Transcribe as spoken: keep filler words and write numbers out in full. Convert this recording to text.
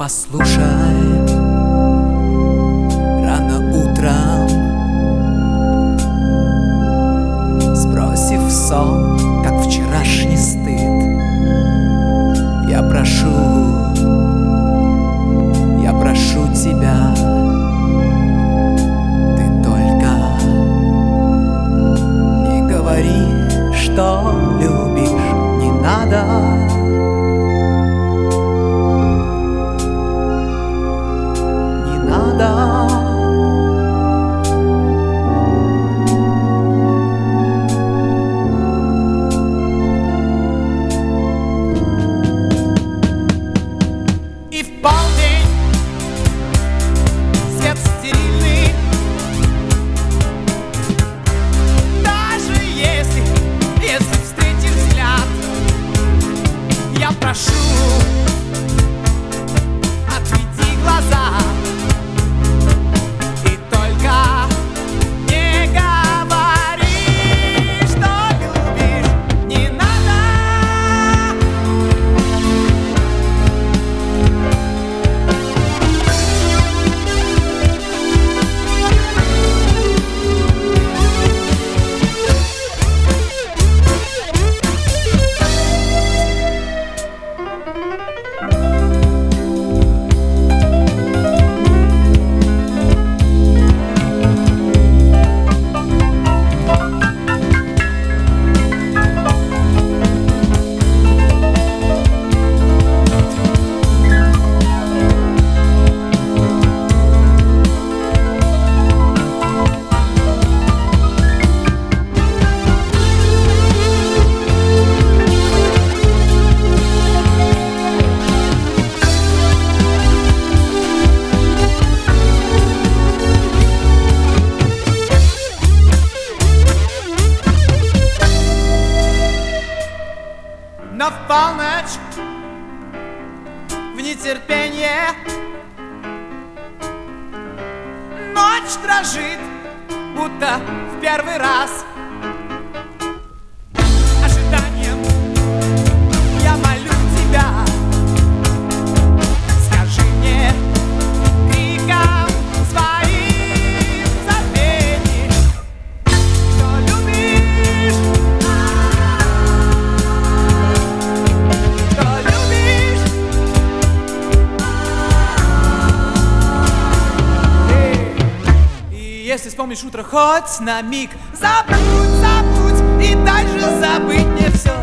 Послушай, рано утром, сбросив сон, как вчерашний стыд, я прошу, я прошу тебя, ты только не говори, что любишь, не надо. И в полдень свет стерильный, даже если, если встретишь взгляд, я прошу, отведи глаза. Но в полночь, в нетерпенье, ночь дрожит, будто в первый раз. Ожиданием я молю тебя, скажи мне криком своим забвенье, что любишь. Если вспомнишь утро хоть на миг, забудь, забудь и дай же забыть мне все.